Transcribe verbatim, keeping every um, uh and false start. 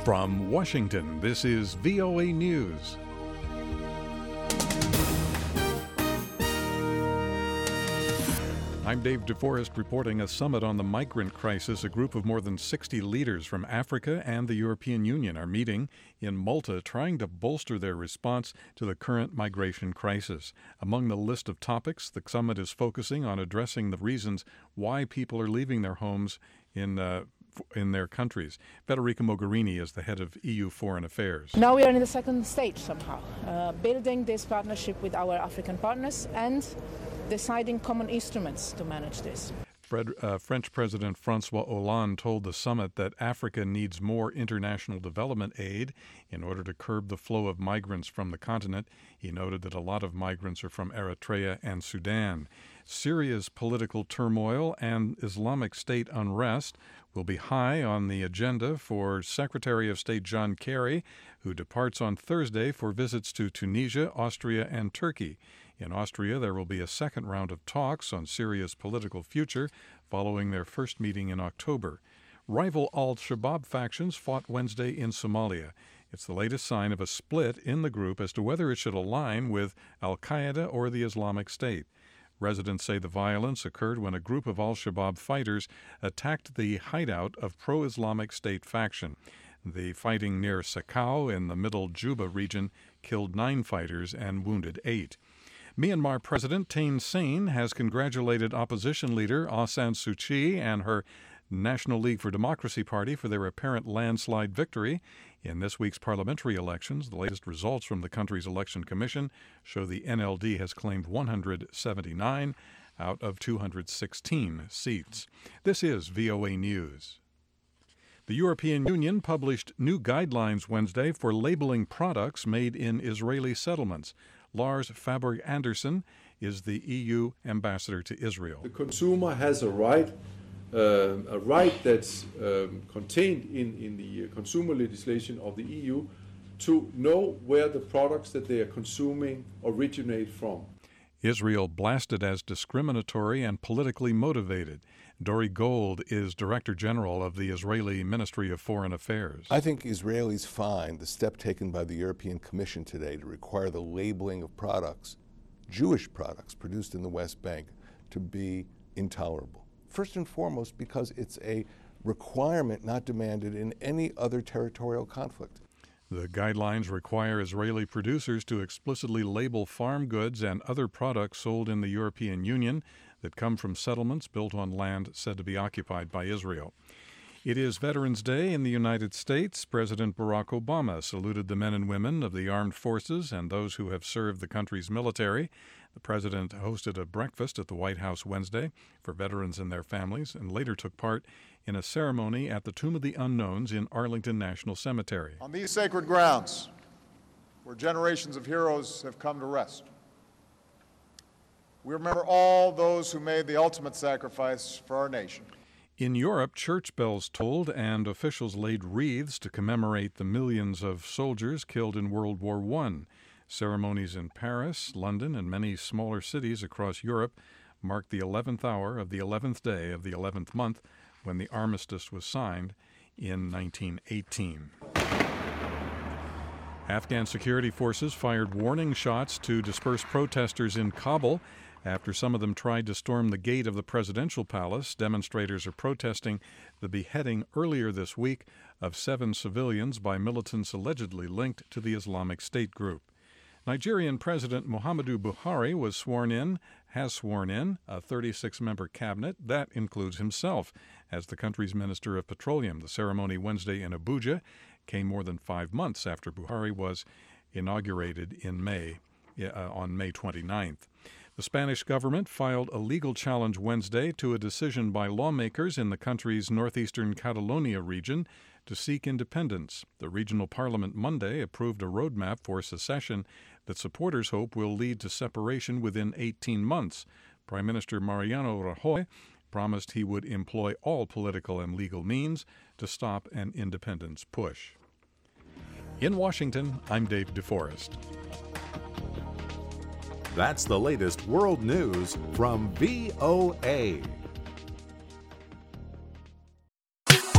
From Washington, this is V O A News. I'm Dave DeForest reporting a summit on the migrant crisis. A group of more than sixty leaders from Africa and the European Union are meeting in Malta, trying to bolster their response to the current migration crisis. Among the list of topics, the summit is focusing on addressing the reasons why people are leaving their homes in uh, in their countries. Federica Mogherini is the head of E U Foreign Affairs. Now we are in the second stage somehow, uh, building this partnership with our African partners and deciding common instruments to manage this. Fred, uh, French President Francois Hollande told the summit that Africa needs more international development aid in order to curb the flow of migrants from the continent. He noted that a lot of migrants are from Eritrea and Sudan. Syria's political turmoil and Islamic State unrest will be high on the agenda for Secretary of State John Kerry, who departs on Thursday for visits to Tunisia, Austria, and Turkey. In Austria, there will be a second round of talks on Syria's political future following their first meeting in October. Rival al-Shabaab factions fought Wednesday in Somalia. It's the latest sign of a split in the group as to whether it should align with al-Qaeda or the Islamic State. Residents say the violence occurred when a group of al-Shabaab fighters attacked the hideout of pro-Islamic State faction. The fighting near Sakau in the middle Juba region killed nine fighters and wounded eight. Myanmar President Thein Sein has congratulated opposition leader Aung San Suu Kyi and her National League for Democracy party for their apparent landslide victory in this week's parliamentary elections. The latest results from the country's election commission show the N L D has claimed one hundred seventy-nine out of two hundred sixteen seats. This is V O A News. The European Union published new guidelines Wednesday for labeling products made in Israeli settlements. Lars Faberg Andersen is the E U ambassador to Israel. The consumer has a right, uh, a right that's um, contained in, in the consumer legislation of the E U to know where the products that they are consuming originate from. Israel blasted as discriminatory and politically motivated. Dori Gold is Director General of the Israeli Ministry of Foreign Affairs. I think Israelis find the step taken by the European Commission today to require the labeling of products, Jewish products produced in the West Bank, to be intolerable. First and foremost because it's a requirement not demanded in any other territorial conflict. The guidelines require Israeli producers to explicitly label farm goods and other products sold in the European Union that come from settlements built on land said to be occupied by Israel. It is Veterans Day in the United States. President Barack Obama saluted the men and women of the armed forces and those who have served the country's military. The president hosted a breakfast at the White House Wednesday for veterans and their families and later took part in a ceremony at the Tomb of the Unknowns in Arlington National Cemetery. On these sacred grounds, where generations of heroes have come to rest, we remember all those who made the ultimate sacrifice for our nation. In Europe, church bells tolled and officials laid wreaths to commemorate the millions of soldiers killed in World War One. Ceremonies in Paris, London, and many smaller cities across Europe marked the eleventh hour of the eleventh day of the eleventh month when the armistice was signed in nineteen eighteen. Afghan security forces fired warning shots to disperse protesters in Kabul after some of them tried to storm the gate of the presidential palace. Demonstrators are protesting the beheading earlier this week of seven civilians by militants allegedly linked to the Islamic State group. Nigerian President Muhammadu Buhari was sworn in, has sworn in, a thirty-six member cabinet. That includes himself as the country's Minister of Petroleum. The ceremony Wednesday in Abuja came more than five months after Buhari was inaugurated in May, uh, on May twenty-ninth. The Spanish government filed a legal challenge Wednesday to a decision by lawmakers in the country's northeastern Catalonia region to seek independence. The regional parliament Monday approved a roadmap for secession that supporters hope will lead to separation within eighteen months. Prime Minister Mariano Rajoy promised he would employ all political and legal means to stop an independence push. In Washington, I'm Dave DeForest. That's the latest world news from V O A.